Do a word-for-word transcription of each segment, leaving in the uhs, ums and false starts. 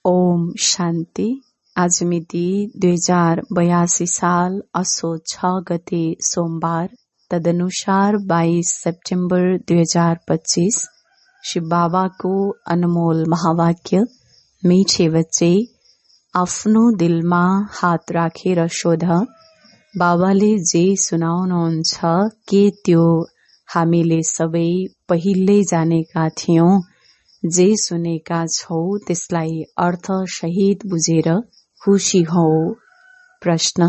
ओम शान्ति। आज मिति दुई हजार बयासी साल असो छ गते सोमबार, तदनुसार बाइस सेप्टेम्बर दुई हजार पच्चीस। शिव बाबाको अनमोल महावाक्य, मीठे बच्चे आफ्नो दिलमा हात राखेर सोध, बाबाले जे सुनाउनुहुन्छ के त्यो हामीले सबै पहिल्यै जानेका थियौं? जे सुनेका छौ त्यसलाई अर्थ सहित बुझेर खुशी हौ। प्रश्न: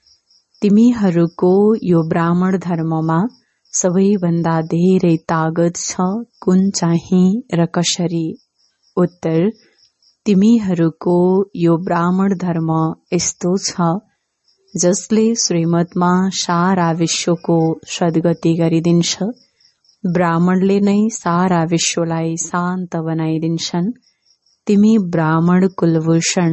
तिमीहरूको यो ब्राह्मण धर्ममा सबैभन्दा धेरै तागत छ कुन चाहिँ र कसरी? उत्तर: तिमीहरूको यो ब्राह्मण धर्म यस्तो छ जसले श्रीमतमा सारा विश्वको सद्गति गरिदिन्छ। ब्राह्मणले नै सारा विश्वलाई शान्त बनाइदिन्छन्। तिमी ब्राह्मण कुलभूषण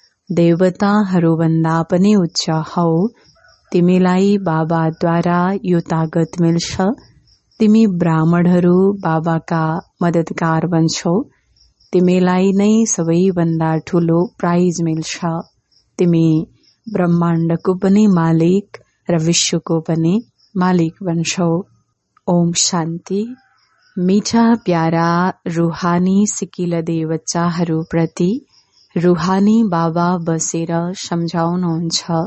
देवताहरूभन्दा पनि उच्च हौ। तिमीलाई बाबाद्वारा यो तागत मिल्छ। तिमी ब्राह्मणहरू बाबाका मददगार बन्छौ। तिमीलाई नै सबैभन्दा ठूलो प्राइज मिल्छ। तिमी ब्रह्माण्डको पनि मालिक र विश्वको पनि मालिक बन्छौ। ओम शान्ति। मीठा प्यारा रूहानी सिकिलदे बच्चाहरू प्रति रूहानी बाबा बसेर सम्झाउनुहुन्छ।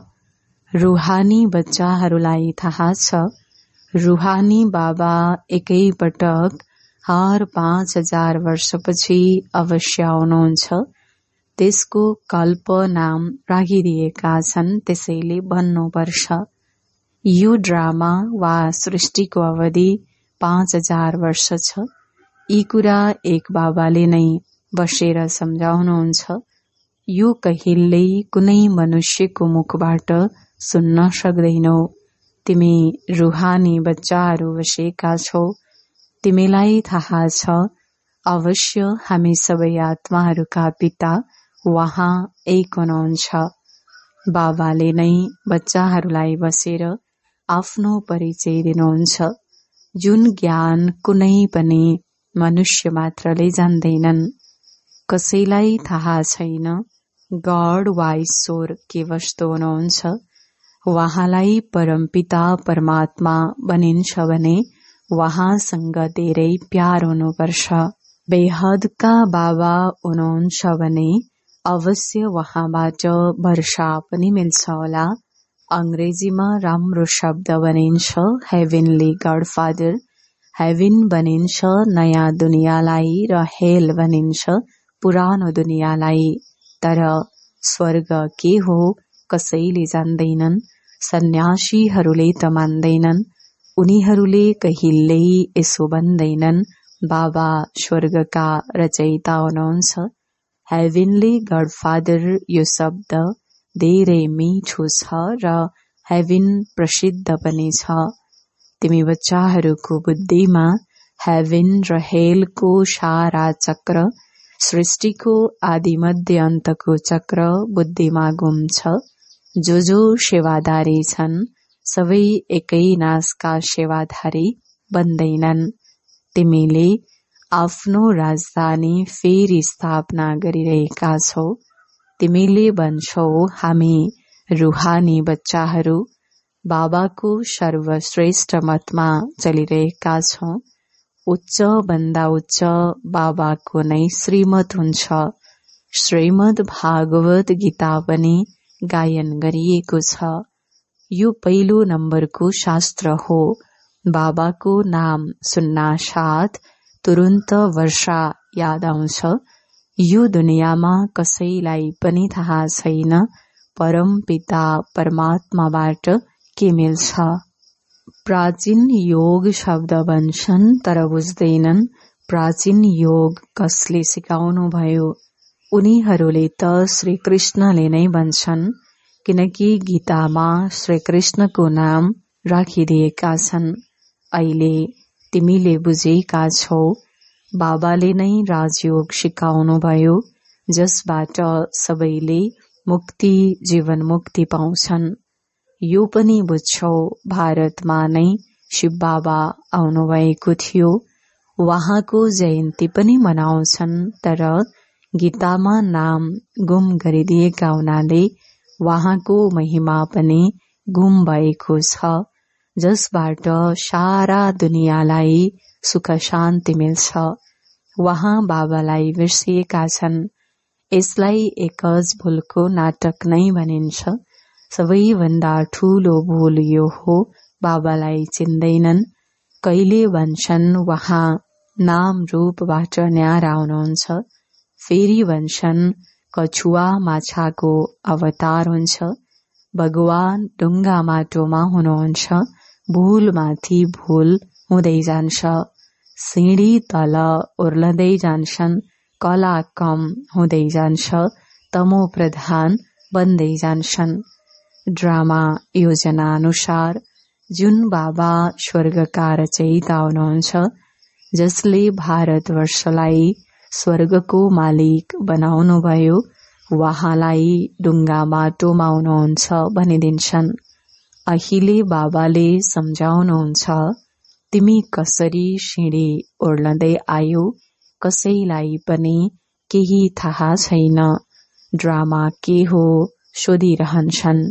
रूहानी बच्चाहरूलाई थाहा छ रूहानी बाबा एकै पटक हर पाँच हजार वर्षपछि अवश्य आउनुहुन्छ। त्यसको कल्प नाम राखिदिएका छन्, त्यसैले भन्नुपर्छ। यो ड्रामा वा सृष्टिको अवधि पाँच हजार वर्ष छ। यी कुरा एक बाबाले नै बसेर सम्झाउनुहुन्छ। यो कहिल्यै कुनै मनुष्यको मुखबाट सुन्न सक्दैनौ। तिमी रूहानी बच्चाहरू बसेका छौ। तिमीलाई थाहा छ अवश्य हामी सबै आत्माहरूका पिता वहाँ एक हुनुहुन्छ। बाबाले नै बच्चाहरूलाई बसेर आफ्नो परिचय दिनुहुन्छ, जुन ज्ञान कुनै पनि मनुष्य मात्रले जान्दैनन्। कसैलाई थाहा छैन गड वा ईश्वर के वस्तु हुनुहुन्छ। वहाँलाई परमपिता परमात्मा बनिन्छ भने वहाँसँग धेरै प्यार हुनुपर्छ। बेहदका बाबा हुनुहुन्छ भने अवश्य वहाँबाट वर्षा पनि मिल्छ होला। अंग्रेजीमा राम्रो शब्द बनिन्छ हेभेनली गडफादर। हेभेन बनिन्छ नयाँ दुनियाँलाई र हेल बनिन्छ पुरानो दुनियाँलाई। तर स्वर्ग के हो कसैले जान्दैनन्। सन्यासीहरूले त मान्दैनन्। उनीहरूले कहिल्यै यसो भन्दैनन् बाबा स्वर्गका रचयिता हुनुहुन्छ। हेभेनली गडफादर यो शब्द धेरै मिठो छ र हेभेन प्रसिद्ध पनि छ। तिमी बच्चाहरूको बुद्धिमा हेभेन र हेलको सारा चक्र, सृष्टिको आदि मध्य अन्तको चक्र बुद्धिमा घुम्छ। जो जो सेवादारी छन् सबै एकै नासका सेवाधारी बन्दैनन्। तिमीले आफ्नो राजधानी फेरि स्थापना गरिरहेका छौ। तिमीले भन्छौ हामी रूहानी बच्चाहरू बाबाको सर्वश्रेष्ठ मतमा चलिरहेका छौं। उच्च भन्दा उच्च बाबाको नै श्रीमत हुन्छ। श्रीमद् भागवत गीता पनि गायन गरिएको छ। यो पहिलो नम्बरको शास्त्र हो। बाबाको नाम सुन्नासाथ तुरुन्त वर्षा याद आउँछ। यो दुनियाँमा कसैलाई पनि थाहा छैन परम पिता परमात्माबाट के मिल्छ। प्राचीन योग शब्द भन्छन् तर बुझ्दैनन् प्राचीन योग कसले सिकाउनु भयो। उनीहरूले त श्री कृष्णले नै भन्छन्, किनकि गीतामा श्री कृष्णको नाम राखिदिएका छन्। अहिले तिमीले बुझेका छौ बाबाले नै राजयोग सिकाउनु भयो, जसबाट सबैले मुक्ति जीवन मुक्ति पाउँछन्। यो पनि बुझ्छौ भारतमा नै शिव बाबा आउनुभएको थियो। वहाँको जयन्ती पनि मनाउँछन्, तर गीतामा नाम गुम गरिदिएका हुनाले वहाँको महिमा पनि गुम भएको छ, जसबाट सारा दुनियाँलाई सुख शान्ति मिल्छ। वहाँ बाबालाई बिर्सिएका छन्। यसलाई एकज भूलको नाटक नै भनिन्छ। सबैभन्दा ठूलो भूल यो हो, बाबालाई चिन्दैनन्। कहिले भन्छन् वहाँ नाम रूपबाट न्यारा हुनुहुन्छ, फेरि भन्छन् कछुवा माछाको अवतार हुन्छ। भगवान ढुङ्गा माटोमा हुनुहुन्छ। भूलमाथि भूल हुँदै जान्छ। सिँढी तल ओर्लदै जान्छन्। कला कम हुँदै जान्छ। तमो प्रधान बन्दै जान्छन्। ड्रामा योजना अनुसार जुन बाबा स्वर्गका रचयिता हुनुहुन्छ, जसले भारतवर्षलाई स्वर्गको मालिक बनाउनुभयो, वहाँलाई ढुङ्गा माटोमा हुनुहुन्छ भनिदिन्छन्। अहिले बाबाले सम्झाउनुहुन्छ, तिमी कसरी सिँढी ओर्लदै आयो, कसैलाई पनि केही थाहा छैन। ड्रामा के हो सोधिरहन्छन्।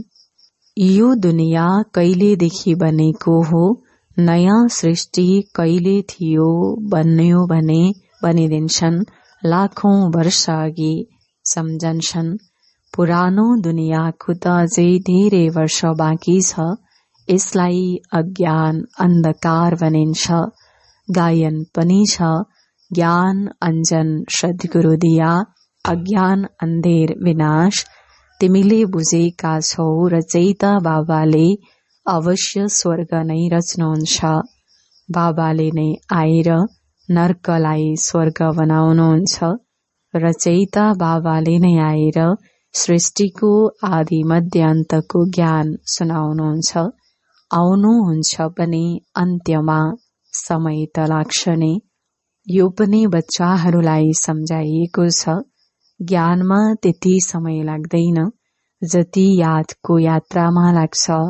यो दुनियाँ कहिलेदेखि बनेको हो, नयाँ सृष्टि कहिले थियो बन्यो भने भनिदिन्छन्। लाखौं वर्ष अघि सम्झन्छन्। पुरानो दुनियाँको त अझै धेरै वर्ष बाँकी छ। यसलाई अज्ञान अन्धकार भनिन्छ। गायन पनि छ, ज्ञान अञ्जन सद्गुरु दिया, अज्ञान अन्धेर विनाश। तिमीले बुझेका छौ, रचयिता बाबाले अवश्य स्वर्ग नै रच्नुहुन्छ। बाबाले नै आएर नर्कलाई स्वर्ग बनाउनुहुन्छ। रचयिता बाबाले नै आएर सृष्टिको आदि मध्य अन्तको ज्ञान सुनाउनुहुन्छ। आउनुहुन्छ पनि अन्त्यमा, समय त लाग्छ नै। यो पनि बच्चाहरूलाई सम्झाइएको छ। ज्ञानमा त्यति समय लाग्दैन जति यादको यात्रामा लाग्छ।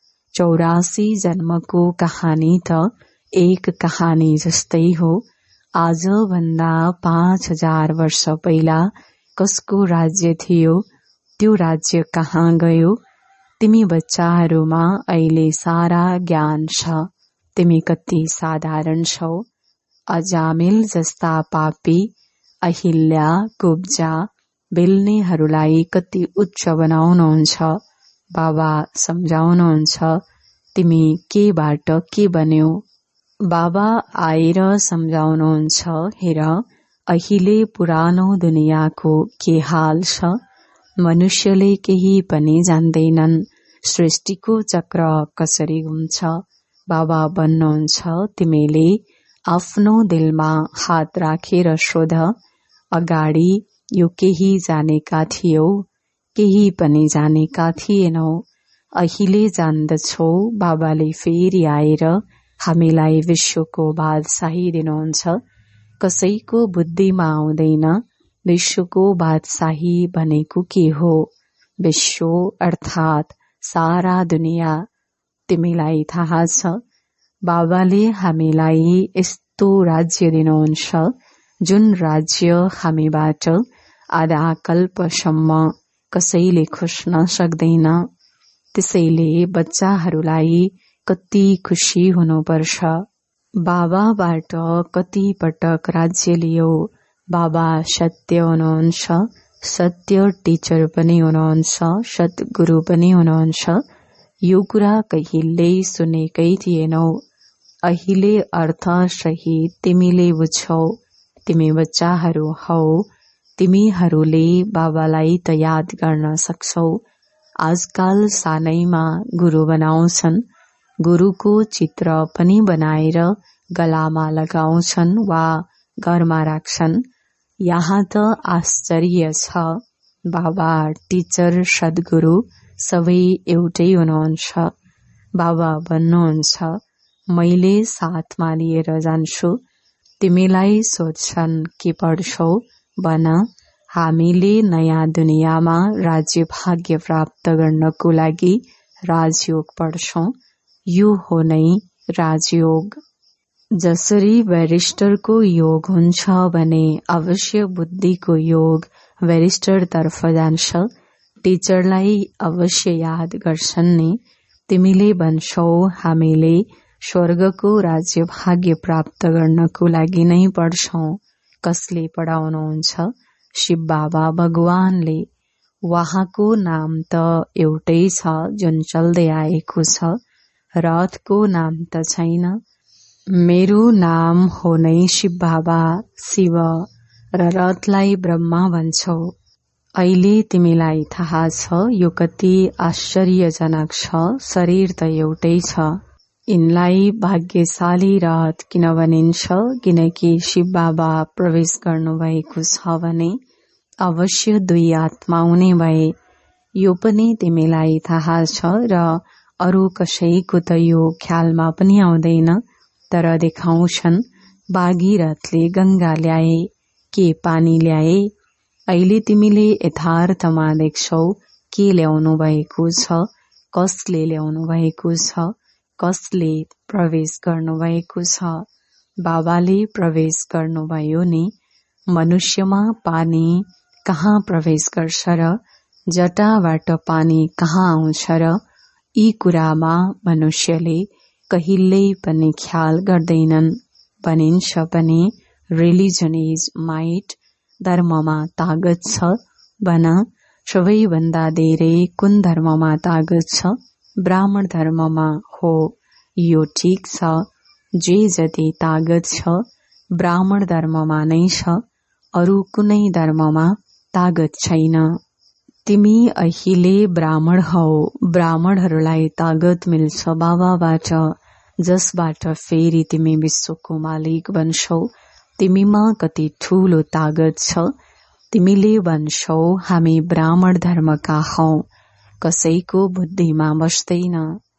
चौरासी जन्मको कहानी त एक कहानी जस्तै हो। आज भन्दा पाँच हजार वर्ष पहिला कसको राज्य थियो, त्यो राज्य कहाँ गयो? तिमी बच्चाहरूमा अहिले सारा ज्ञान छ। तिमी कति साधारण छौ। अजामिल जस्ता पापी, अहिल्या, कुब्जा, बेल्नेहरूलाई कति उच्च बनाउनुहुन्छ। बाबा सम्झाउनुहुन्छ, तिमी केबाट के बन्यो? बाबा आएर सम्झाउनुहुन्छ, हेर अहिले पुरानो दुनियाँको के हाल छ। मनुष्यले केही पनि जान्दैनन्। सृष्टिको चक्र कसरी घुम्छ। बाबा भन्नुहुन्छ, तिमीले आफ्नो दिलमा हात राखेर सोध। अगाडि यो केही जानेका थियौ, केही पनि जानेका थिएनौ। अहिले जान्दछौ। बाबाले फेरि आएर हामीलाई विश्वको बादशाही दिनुहुन्छ। कसैको बुद्धिमा आउँदैन विश्वको बादशाही भनेको के हो। विश्व अर्थात् सारा दुनियाँ। तिमीलाई थाहा छ, बाबाले हामीलाई यस्तो राज्य दिनुहुन्छ जुन राज्य हामीबाट आधा कल्पसम्म कसैले खोज्न सक्दैन। त्यसैले बच्चाहरूलाई कति खुसी हुनुपर्छ। बाबाबाट कति पटक राज्य लियो। बाबा सत्य हुनुहुन्छ, सत्य टिचर पनि हुनुहुन्छ, सद्गुरु पनि हुनुहुन्छ। यो कुरा कहिल्यै सुनेकै थिएनौ। अहिले अर्थ सहित तिमीले बुझ्छौ। तिमी बच्चाहरू हौ। तिमीहरूले बाबालाई त याद गर्न सक्छौ। आजकल सानैमा गुरु बनाउँछन्। गुरुको चित्र पनि बनाएर गलामा लगाउँछन् वा घरमा राख्छन्। यहाँ त आश्चर्य छ। बाबा, टिचर, सद्गुरु सबै एउटै हुनुहुन्छ। बाबा भन्नुहुन्छ, मैले साथमा लिएर जान्छु। तिमीलाई सोध्छन् के पढ्छौ, भन। हामीले नयाँ दुनियाँमा राज्य भाग्य प्राप्त गर्नको लागि राजयोग पढ्छौं। यो हो नै राजयोग। जसरी ब्यारिस्टरको योग हुन्छ भने अवश्य बुद्धिको योग ब्यारिस्टर तर्फ जान्छ। टिचरलाई अवश्य याद गर्छन् नि। तिमीले भन्छौ हामीले स्वर्गको राज्य भाग्य प्राप्त गर्नको लागि नै पढ्छौं। कसले पढाउनुहुन्छ? शिव बाबा भगवानले। वहाँको नाम त एउटै छ जुन चल्दै आएको छ। रथको नाम त छैन। मेरो नाम हो नै शिव बाबा शिव र रथलाई ब्रह्मा भन्छौ। अहिले तिमीलाई थाहा छ यो कति आश्चर्यजनक छ। शरीर त एउटै छ। यिनलाई भाग्यशाली रथ किन भनिन्छ? किनकि शिव बाबा प्रवेश गर्नुभएको छ भने अवश्य दुई आत्मा हुने भए। यो पनि तिमीलाई थाहा छ र अरू कसैको त यो ख्यालमा पनि आउँदैन। तर देखाउँछन् भागीरथले गंगा ल्याए, के पानी ल्याए। अहिले तिमीले यथार्थमा देख्छौ के ल्याउनु भएको छ, कसले ल्याउनु भएको छ, कसले प्रवेश गर्नुभएको छ। बाबाले प्रवेश गर्नुभयो नि। मनुष्यमा पानी कहाँ प्रवेश गर्छ र जटाबाट पानी कहाँ आउँछ र यी कुरामा मनुष्यले कहिल्यै पनि ख्याल गर्दैनन्। भनिन्छ पनि रिलिजन इज माइट, धर्ममा तागत छ। भन सबैभन्दा धेरै कुन धर्ममा तागत छ? ब्राह्मण धर्ममा हो। यो ठीक छ। जे जति तागत छ ब्राह्मण धर्ममा नै छ। अरू कुनै धर्ममा तागत छैन। तिमी अहिले ब्राह्मण हौ। ब्राह्मणहरूलाई तागत मिल्छ बाबाबाट, जसबाट फेरि तिमी विश्वको मालिक बन्छौ। तिमीमा कति ठूलो तागत छ। तिमीले भन्छौ हामी ब्राह्मण धर्मका हौ। कसैको बुद्धिमा बस्दैन।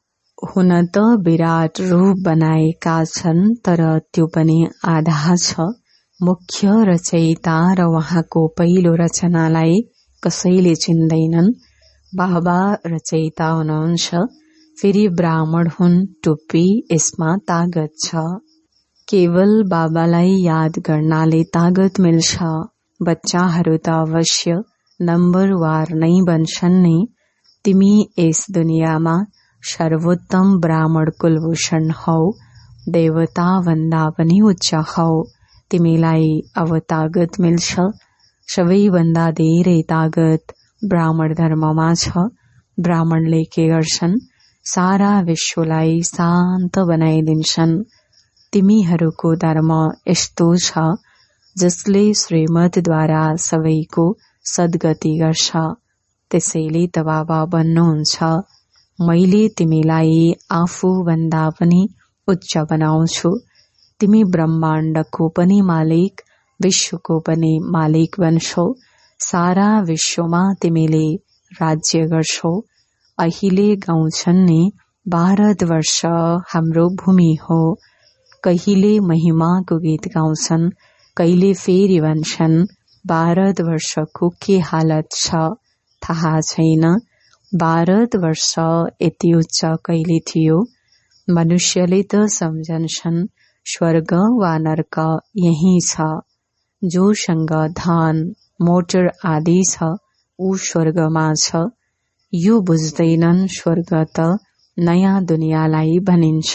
हुन त विराट रूप बनाएका छन्, तर त्यो पनि आधा छ। मुख्य रचयिता र उहाँको पहिलो रचनालाई कसैले चिन्दैनन्। बाबा रचयिता हुनुहुन्छ, फेरि ब्राह्मण हुन्। टुप्पी, यसमा तागत छ। केवल बाबालाई याद गर्नाले तागत मिल्छ। बच्चाहरू त अवश्य नम्बरवार नै बन्छन् नि। तिमी यस दुनियाँमा सर्वोत्तम ब्राह्मण कुलभूषण हौ। देवता भन्दा पनि उच्च हौ। तिमीलाई अब तागत मिल्छ। सबैभन्दा धेरै तागत ब्राह्मण धर्ममा छ। ब्राह्मणले के गर्छन्? सारा विश्वलाई शान्त बनाइदिन्छन्। तिमीहरूको धर्म यस्तो छ जसले श्रीमतद्वारा सबैको सद्गति गर्छ। त्यसैले त बाबा भन्नुहुन्छ मैले तिमीलाई आफूभन्दा पनि उच्च बनाउँछु। तिमी ब्रह्माण्डको पनि मालिक, विश्वको पनि मालिक बन्छौ। सारा विश्वमा तिमीले राज्य गर्छौ। अहिले गाउँछन् नि भारतवर्ष हाम्रो भूमि हो। कहिले महिमाको गीत गाउँछन्, कहिले फेरि भन्छन् भारतवर्षको के हालत छ थाहा छैन। भारतवर्ष यति उच्च कहिले थियो? मनुष्यले त सम्झन्छन् स्वर्ग वा नर्क यही छ। जोसँग धन मोटर आदि छ ऊ स्वर्गमा छ। यो बुझ्दैनन् स्वर्ग त नयाँ दुनियाँलाई भनिन्छ।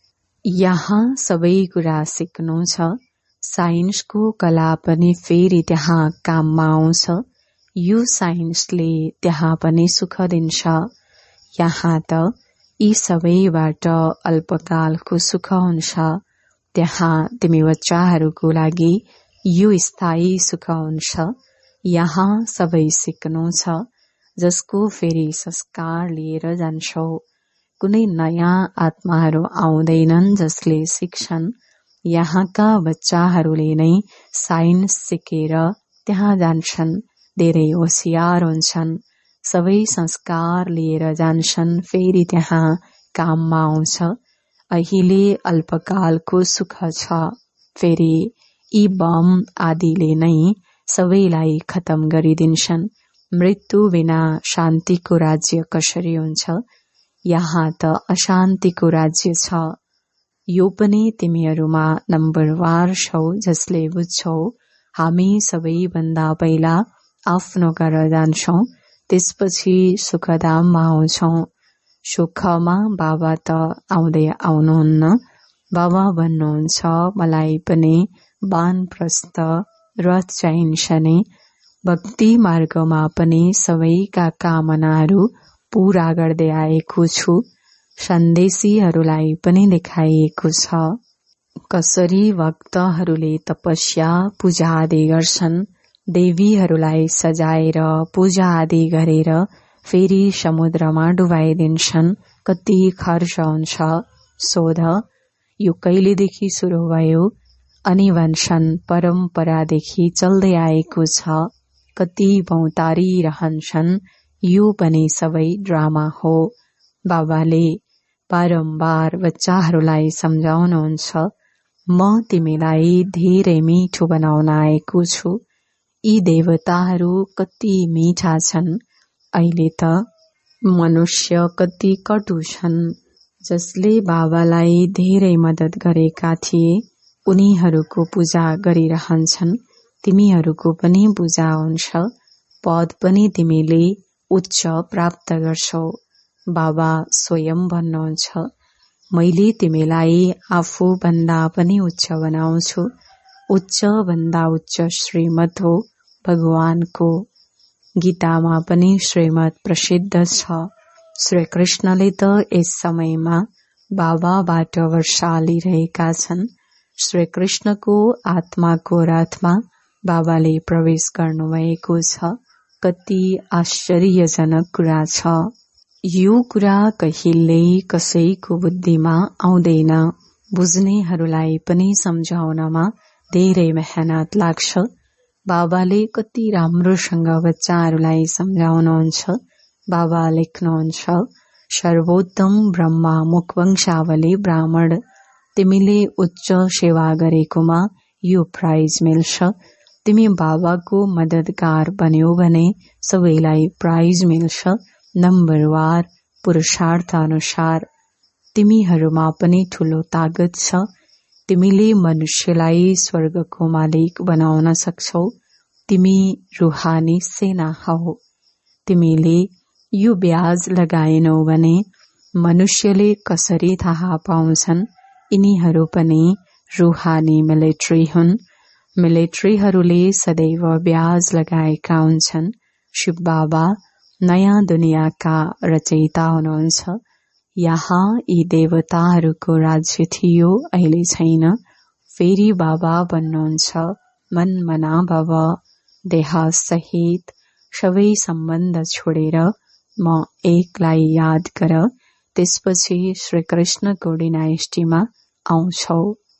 यहाँ सबै कुरा सिक्नु छ। साइन्सको कला पनि फेरि त्यहाँ काममा आउँछ। यो साइन्सले त्यहाँ पनि सुख दिन्छ। यहाँ त यी सबैबाट अल्पकालको सुख हुन्छ। त्यहाँ तिमी बच्चाहरूको लागि यो स्थायी सुख हुन्छ। यहाँ सबै सिक्नु छ, जसको फेरि संस्कार लिएर जान्छौ। कुनै नयाँ आत्माहरू आउँदैनन् जसले सिक्छन्। यहाँका बच्चाहरूले नै साइन्स सिकेर त्यहाँ जान्छन्। धेरै होशियार हुन्छन्। सबै संस्कार लिएर जान्छन्, फेरि त्यहाँ काममा आउँछ। अहिले अल्पकालको सुख छ, फेरि यी बम आदिले नै सबैलाई खतम गरिदिन्छन्। मृत्यु बिना शान्तिको राज्य कसरी हुन्छ? यहाँ त अशान्तिको राज्य छ। यो पनि तिमीहरूमा नम्बरवार छौ जसले बुझ्छौ हामी सबैभन्दा पहिला आफ्नो घर जान्छौं, त्यसपछि सुखधाममा आउँछौं। सुखमा बाबा त आउँदै आउनुहुन्न। बाबा भन्नुहुन्छ मलाई पनि वानप्रस्थ रथ चाहिन्छ नि। भक्ति मार्गमा पनि सबैका कामनाहरू पूरा गर्दै आएको छु। सन्देशीहरूलाई पनि देखाइएको छ कसरी भक्तहरूले तपस्या पूजा आदि गर्छन्। देवीहरूलाई सजाएर पूजा आदि गरेर फेरि समुद्रमा डुबाइदिन्छन्। कति खर्च हुन्छ सोध। यो कहिलेदेखि सुरु भयो? अनि भन्छन् परम्परादेखि चल्दै आएको छ। कति भौतारी रहन्छन्। यो पनि सबै ड्रामा हो। बाबाले बारम्बार बच्चाहरूलाई सम्झाउनुहुन्छ म तिमीलाई धेरै मिठो बनाउन आएको छु। यी देवताहरू कति मिठा छन्। अहिले त मनुष्य कति कटु छन्। जसले बाबालाई धेरै मद्दत गरेका थिए उनीहरूको पूजा गरिरहन्छन्। तिमीहरूको पनि पूजा हुन्छ। पद पनि तिमीले उच्च प्राप्त गर्छौ। बाबा स्वयं भन्नुहुन्छ मैले तिमीलाई आफू भन्दा पनि उच्च बनाउँछु। उच्च भन्दा उच्च श्रीमत हो भगवानको। गीतामा पनि श्रीमत प्रसिद्ध छ। श्री कृष्णले त यस समयमा बाबाबाट वर्षा लिइरहेका छन्। श्री कृष्णको आत्माको रथमा बाबाले प्रवेश गर्नुभएको छ। कति आश्चर्यजनक कुरा छ। यो कुरा कहिल्यै कसैको बुद्धिमा आउँदैन। बुझ्नेहरूलाई पनि सम्झाउनमा धेरै मेहनत लाग्छ। बाबाले कति राम्रोसँग बच्चाहरूलाई सम्झाउनुहुन्छ। बाबा लेख्नुहुन्छ सर्वोत्तम ब्रह्मा मुखवंशावली ब्राह्मण। तिमीले उच्च सेवा गरेकोमा यो प्राइज मिल्छ। तिमी बाबाको मददगार बन्यौ भने सबैलाई प्राइज मिल्छ। नम्बरवार पुरुषार्थ अनुसार। तिमीहरूमा पनि ठूलो तागत छ। तिमीले मनुष्यलाई स्वर्गको मालिक बनाउन सक्छौ। तिमी रूहानी सेना हौ। तिमीले यो ब्याज लगाएनौ भने मनुष्यले कसरी थाहा पाउँछन् यिनीहरू पनि रूहानी मिलिट्री हुन्। मिलिट्रीहरूले सदैव ब्याज लगाएका हुन्छन्। शिव बाबा नयाँ दुनियाँका रचयिता हुनुहुन्छ। यहाँ यी देवताहरूको राज्य थियो, अहिले छैन। फेरि बाबा भन्नुहुन्छ मन मना भव। देह सहित सबै सम्बन्ध छोडेर म एकलाई याद गर। त्यसपछि श्री कृष्णको डिनाइस्टीमा आउँछौ।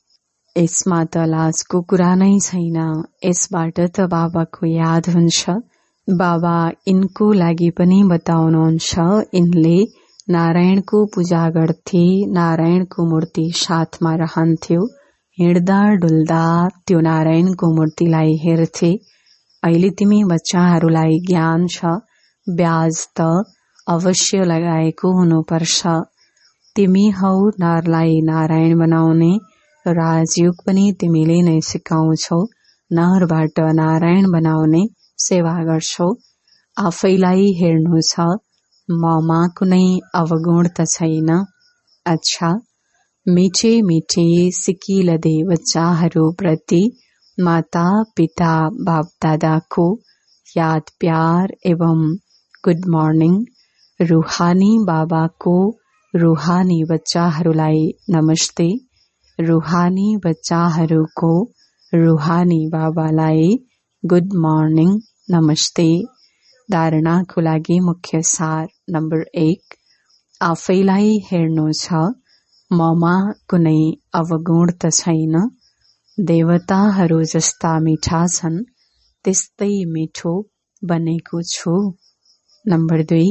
यसमा त लाजको कुरा नै छैन। यसबाट त बाबाको याद हुन्छ। बाबा यिनको लागि पनि बताउनुहुन्छ यिनले नारायणको पूजा गर्थे। नारायणको मूर्ति साथमा रहन्थ्यो। हिँड्दा डुल्दा त्यो नारायणको मूर्तिलाई हेर्थे। अहिले तिमी बच्चाहरूलाई ज्ञान छ। ब्याज त अवश्य लगाएको हुनुपर्छ। तिमी हौ नरलाई नारायण बनाउने। राजयोग पनि तिमीले नै सिकाउँछौ। नरबाट नारायण बनाउने सेवा गर्छौ। आफैलाई हेर्नु छ। ममा कुनै अवगुण त छैन। अच्छा, मिठे मिठे सिकिलदे बच्चाहरू प्रति माता पिता बाप दादाको याद प्यार एवं गुड मर्निङ। रूहानी बाबाको रूहानी बच्चाहरूलाई नमस्ते। रूहानी बच्चाहरूको रूहानी बाबालाई गुड मर्निङ नमस्ते। धारणाको लागि मुख्य सार नम्बर एक, आफैलाई हेर्नु छ। ममा कुनै अवगुण त छैन। देवताहरू जस्ता मिठा छन् त्यस्तै मिठो बनेको छु। नम्बर दुई,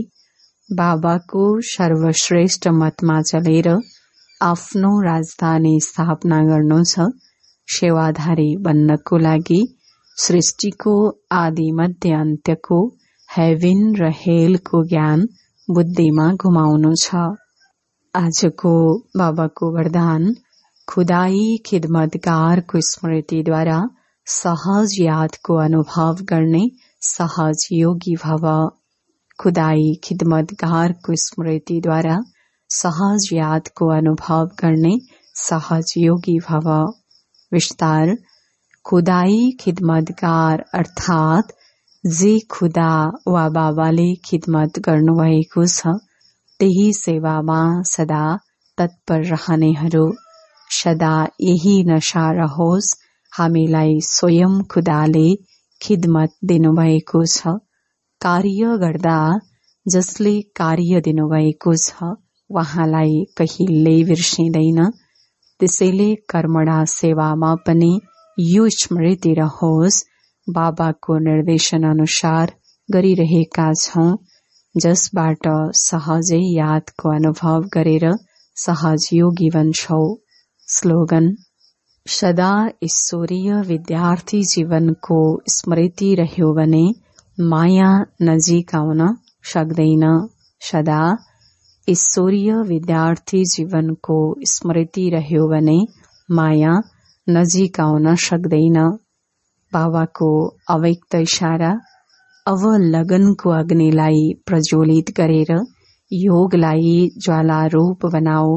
बाबाको सर्वश्रेष्ठ मतमा चलेर आफ्नो राजधानी स्थापना गर्नु छ। सेवाधारी बन्नको लागि सृष्टिको आदि मध्य अन्त्यको हेभिन र हेलको ज्ञान बुद्धिमा घुमाउनु छ। आजको बाबाको वरदान खुदाई खिदमतगारको स्मृतिद्वारा सहज यादको अनुभव गर्ने सहज योगी भव। खुदाई खिदमतगारको स्मृतिद्वारा सहज यादको अनुभव गर्ने सहज योगी भव। विस्तार खुदाई खिदमतगार अर्थात जे खुदा वा बाबाले खिदमत गर्नुभएको छ त्यही सेवामा सदा तत्पर रहनेहरू। सदा यही नशा रहोस्, हामीलाई स्वयं खुदाले खिदमत दिनुभएको छ। कार्य गर्दा जसले कार्य दिनुभएको छ वहाँलाई कहिल्यै बिर्सिँदैन। त्यसैले कर्मणा सेवामा पनि यो स्मृति रहोस्, बाबाको निर्देशन अनुसार गरिरहेका छौं, जसबाट सहजै यादको अनुभव गरेर सहज योगी बन्छौं। स्लोगन सदा ईश्वरीय विद्यार्थी जीवनको स्मृति रह्यो भने माया नजिक आउन सक्दैन। सदा ईश्वरीय विद्यार्थी जीवनको स्मृति रह्यो भने माया नजिक आउन सक्दैन। बाबाको अव्यक्त इशारा अब लगनको अग्निलाई प्रज्वलित गरेर योगलाई ज्वालारूप बनाओ।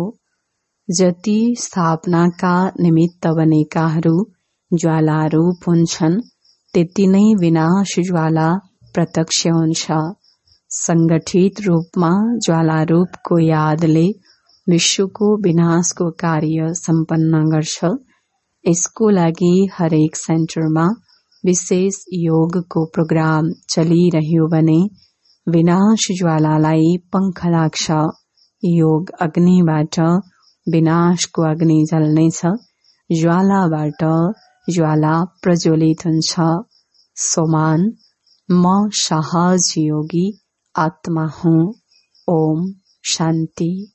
जति स्थापनाका निमित्त बनेकाहरू ज्वालारूप हुन्छन् त्यति नै विनाश ज्वाला प्रत्यक्ष हुन्छ। संगठित रूपमा ज्वालारूपको यादले विश्वको विनाशको कार्य सम्पन्न गर्छ। यसको लागि हरेक सेन्टरमा विशेष योगको प्रोग्राम चलिरह्यो भने विनाश ज्वालालाई पंख लाग्छ। योग अग्निबाट विनाशको अग्नि जल्नेछ, ज्वालाबाट ज्वाला प्रज्वलित हुन्छ। सोमान म सहज योगी आत्मा हूँ। ओम शान्ति।